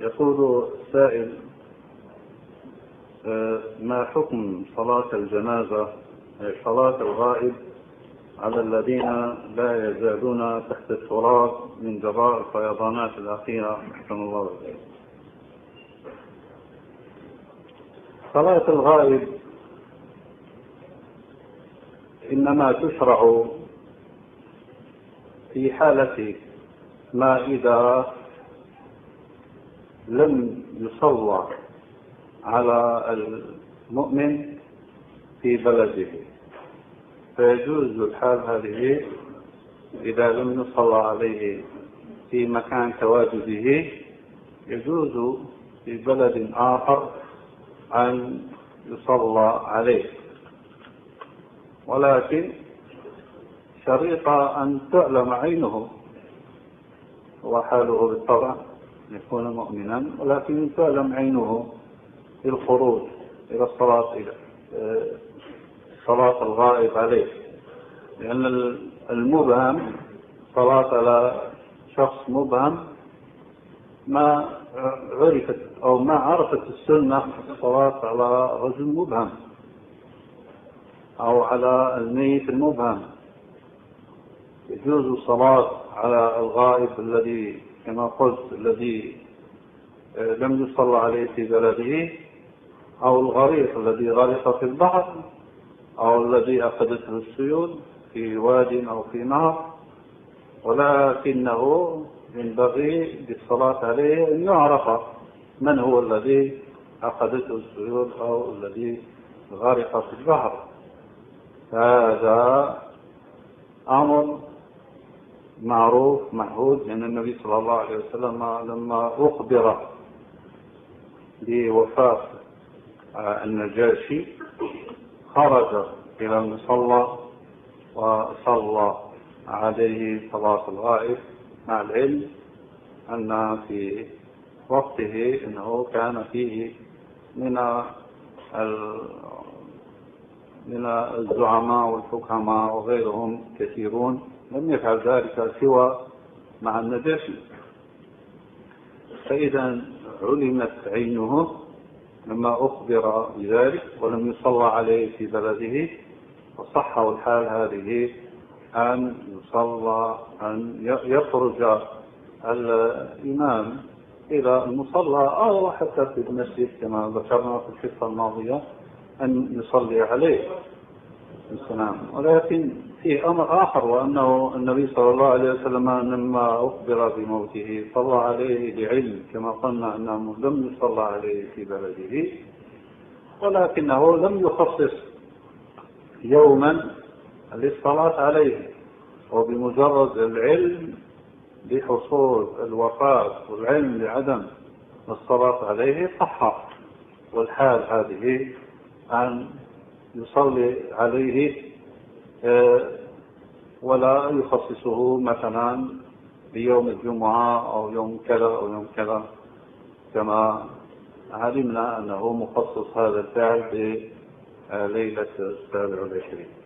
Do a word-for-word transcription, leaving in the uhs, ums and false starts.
يقول السائل: ما حكم صلاة الجنازة صلاة الغائب على الذين لا يزالون تحت التراب من جراء الفيضانات الأخيرة أحسن الله إليك؟ صلاة الغائب إنما تشرع في حالة ما إذا لم يصلى على المؤمن في بلده، فيجوز الحال هذه إذا لم يصلى عليه في مكان تواجده يجوز في بلد آخر أن يصلى عليه، ولكن شريط أن تعلم عينه وحاله بالطبع يكون مؤمنا، ولكن تعلم عينه في الخروج إلى الصلاة إلى صلاة الغائب عليه، لأن المبهم صلاة على شخص مبهم ما عرفت أو ما عرفت السنة الصلاة على رجل مبهم أو على الميت المبهم. يجوز الصلاة على الغائب الذي كما قلت الذي لم يصلى عليه في بلده، أو الغريق الذي غرق في البحر، أو الذي أخذته السيول في واد أو في نهر، ولكنه ينبغي بالصلاة عليه أن يعرف من هو الذي أخذته السيول أو الذي غرق في البحر. هذا أمر معروف معهود، لأن النبي صلى الله عليه وسلم لما أخبر بوفاة النجاشي خرج إلى المصلى وصلى عليه صلاة الغائب، مع العلم أن في وقته أنه كان فيه من من الزعماء والحكماء وغيرهم كثيرون لم يفعل ذلك سوى مع النجاشي، فإذا علمت عينه لما أخبر بذلك ولم يصلى عليه في بلده، فصح الحال هذه أن يصلى أن يخرج الإمام إلى المصلى أو حتى في المسجد كما ذكرنا في الحصة الماضية أن يصلي عليه السلام. ولكن في أمر آخر، وأنه النبي صلى الله عليه وسلم لما أخبر بموته صلى عليه بعلم كما قلنا أنه لم يصلى عليه في بلده، ولكنه لم يخصص يوما للصلاة عليه، وبمجرد العلم بحصول الوفاة والعلم بعدم الصلاة عليه صح، والحال هذه أن يصلي عليه ولا يخصصه مثلا بيوم الجمعة أو يوم كذا أو يوم كذا، كما علمنا أنه مخصص هذا الفعل بليلة السابع والعشرين.